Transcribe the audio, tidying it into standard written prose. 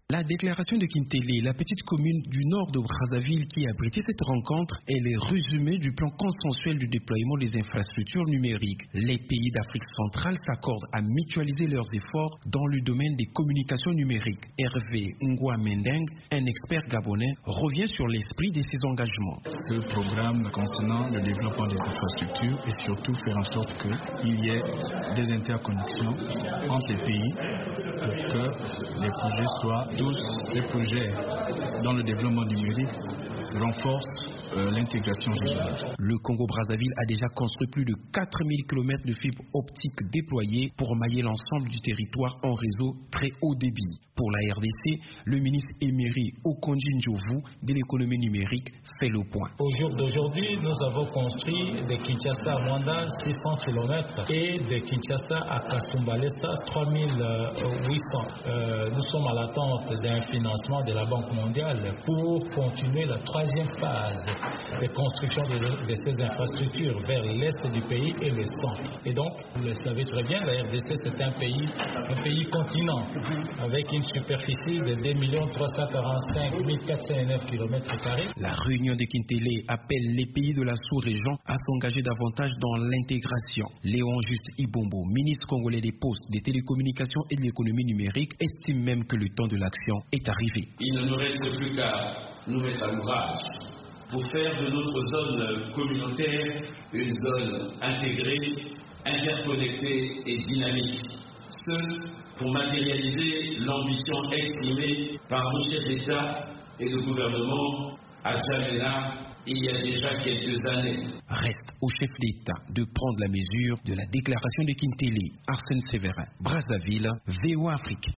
La déclaration de Kintélé, la petite commune du nord de Brazzaville qui a abrité cette rencontre, est le résumé du plan consensuel du déploiement des infrastructures numériques. Les pays d'Afrique centrale s'accordent à mutualiser leurs efforts dans le domaine des communications numériques. Hervé Ngwa Mendeng, un expert gabonais, revient sur l'esprit de ces engagements. Ce programme concernant le développement des infrastructures et surtout faire en sorte qu'il y ait des interconnexions entre les pays pour que les projets soient tous des projets dans le développement numérique renforcent l'intégration régionale. Le Congo-Brazzaville a déjà construit plus de 4000 km de fibres optiques déployées pour mailler l'ensemble du territoire en réseau très haut débit. Pour la RDC, le ministre émérite Okonjo Ndjovu de l'économie numérique fait le point. Au jour d'aujourd'hui, nous avons construit de Kinshasa à Mwanda 600 km et de Kinshasa à Kasumbalesa 3800. Nous sommes à l'attente d'un financement de la Banque mondiale pour continuer la troisième phase de construction de ces infrastructures vers l'est du pays et le centre. Et donc, vous le savez très bien, la RDC c'est un pays continent avec une superficie de 2 345 409 km². La réunion de Kintélé appelle les pays de la sous-région à s'engager davantage dans l'intégration. Léon Juste Ibombo, ministre congolais des Postes, des télécommunications et de l'économie numérique, estime même que le temps de l'action est arrivé. Il ne nous reste plus qu'à nous mettre à l'ouvrage pour faire de notre zone communautaire une zone intégrée, interconnectée et dynamique. Pour matérialiser l'ambition exprimée par nos chefs d'État et de gouvernement à Djamena il y a déjà quelques années. Reste au chef d'État de prendre la mesure de la déclaration de Kintélé. Arsène Séverin, Brazzaville, VOA Afrique.